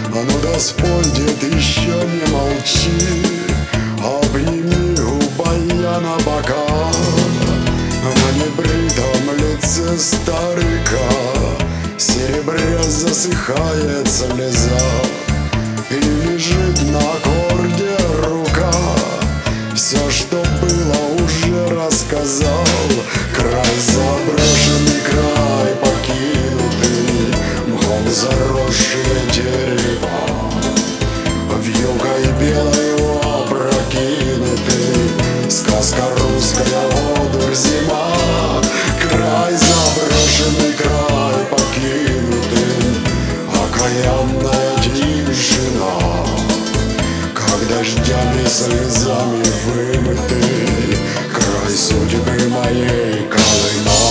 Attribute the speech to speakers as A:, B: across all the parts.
A: А ну да спой, дед, еще не молчи, обними у баяна бока. На небритом лице старика серебря засыхает слеза, и лежит на аккорде рука. Все, что было, уже рассказал. Край заброшенный, край покинутый, мхом заросшие дерева, вьюгой белой опрокинуты. Сказка русская, одурь зима. Край заброшенный, край покинутый, окаянная тишина, как дождями слезами вымытый край судьбы моей Колыма.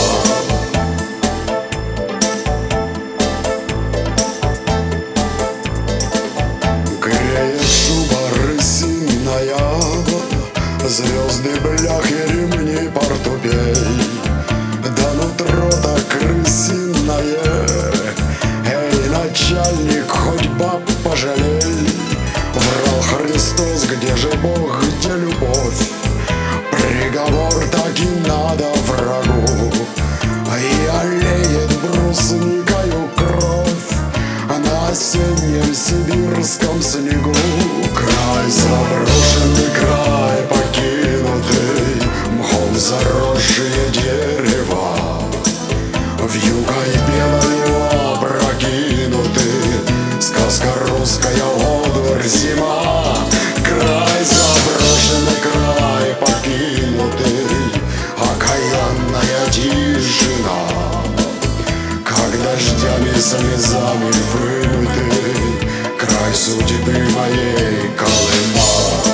A: Греет шуба рысиная, звезды, бляхи, ремни, портупей, да нутро так крысиное. Эй, начальник, хоть баб пожалей. Врал Христос, где же Бог, где любовь? Приговор так и надо врагу, и олеет брусникою кровь на осеннем сибирском снегу. Край заброшенный, край покинутый, мхом заросшие дерева, вьюгой белой опрокинуты. Сказка русская, одурь зима. Край заброшенный, край покинутый, окаянная тишина, как дождями слезами вымытый край судьбы моей Колыма.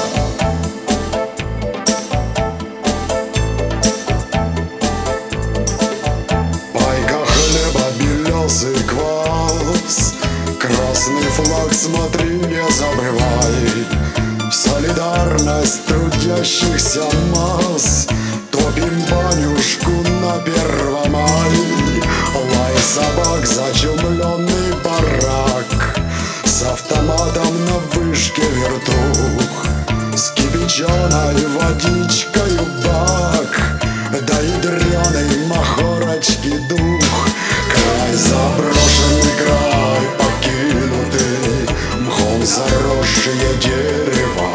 A: Пайка хлеба, белесый квас, красный флаг, смотри, не забывай. В солидарность трудящихся масс топим банюшку на Первомай. Лай собак, зачумленный барак, с автоматом на вышке вертух, с кипяченой водичкою бак, да ядреной махорочки дух. Край заброшенный, край покинутый, мхом заросшие дерева,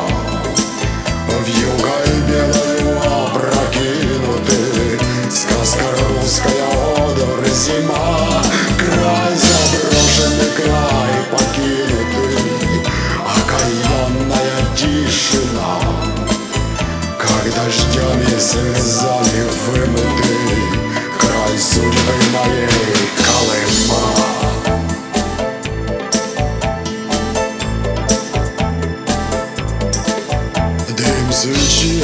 A: вьюгой белой опрокинуты. Сказка русская, одурь зима. Край заброшенный, край покинутый, окаянная тишина, как дождями слезами вымытый край судьбы моей Колыма. Дым свечи